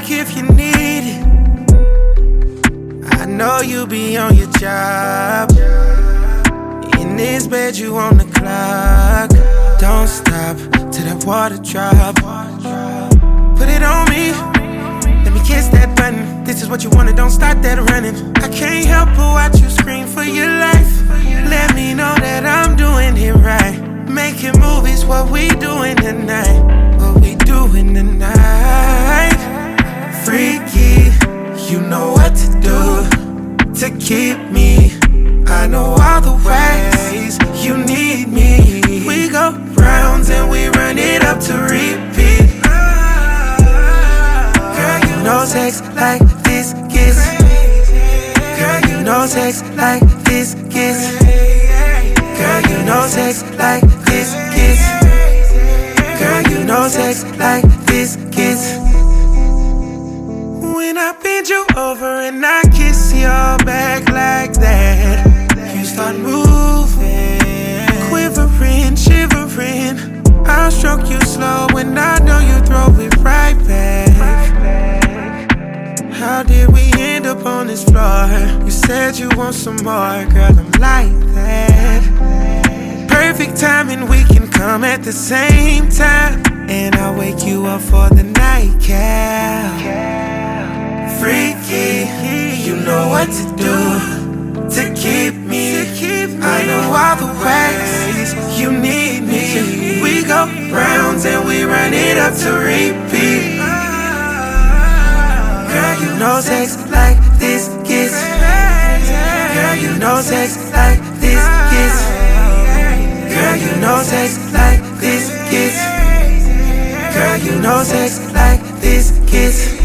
back if you need it. I know you be on your job. In this bed you on the clock. Don't stop till that water drop. Put it on me, let me kiss that button. This is what you wanted, don't start that running. I can't help but watch you scream for your life. Let me know that I'm doing it right. Making movies, what we doing tonight. What we doing tonight. Freaky, you know what to do to keep me. I know all the ways you need me. We go rounds and we run it up to repeat. Girl, you know sex like this gets. Girl, you know sex like this gets. Girl, you know sex like this gets. Girl, you know sex like this gets. When I bend you over and I kiss your back like that, you start moving, quivering, shivering. I'll stroke you slow and I know you throw it right back. How did we end up on this floor? You said you want some more, girl, I'm like that. Perfect timing, we can come at the same time. And I'll wake you up for the nightcap. Freaky, you know what to do to keep me. I know all the ways you need me. We go rounds and we run it up to repeat. Girl, you know sex like this gets. Girl, you know sex like this gets. Girl, you know sex like this gets. Girl, you know sex like this gets.